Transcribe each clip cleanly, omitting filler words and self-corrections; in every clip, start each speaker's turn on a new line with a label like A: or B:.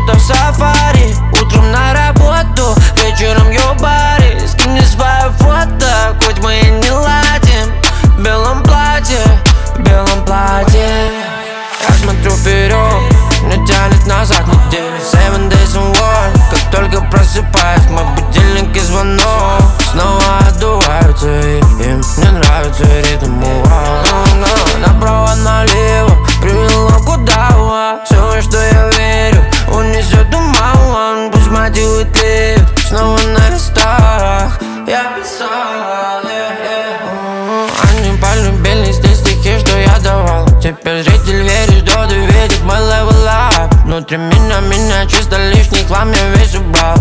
A: будто в сафари. Утром на работу, вечером ё-баре. Скинь мне свое фото, хоть мы и не ладим. В белом платье, в белом платье. Я смотрю вперед, меня тянет назад неделю. 7 days in one. Как только просыпаюсь, мой будильник и звонок снова отдуваются, и им не нравится ритм. Направо, налево, привело куда. Все, что я верю, унесет туман. Пусть мотивы тлеют, снова на листах я писал, Они полюбили те стихи, что я давал. Теперь зритель верит, что ты видит мой level up. Внутри меня чисто лишний хлам, я весь убрал.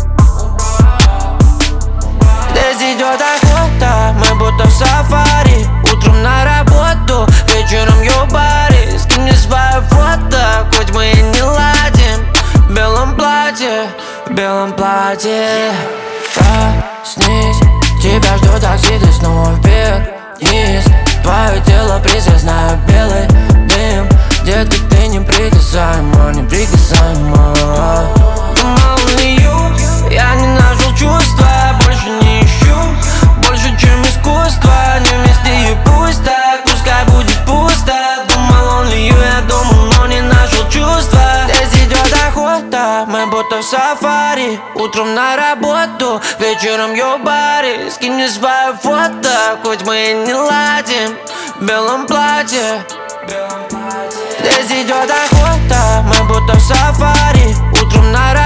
A: Здесь идет охота, мы будто в сафари. Утром на работу, вечером ё-баре. Скинь мне свое фото, хоть мы и не ладим. В белом платье, в белом платье. Проснись, тебя ждут таксиды снова вверх-вниз. Твое тело приз, я знаю, белый дым. Детка, ты неприкасаема, неприкасаема. Думал лью, я не нашел чувства. Больше не ищу, больше чем искусство. Не вместе и пусть так, пускай будет пусто. Думал он лью, я думал, но не нашел чувства. Здесь идет охота, мы будто в сафари. Утром на работу, вечером ё-баре. Скинь мне свое фото, хоть мы и не ладим. В белом платье, здесь идет охота, мы будто в сафари. Утром на работу,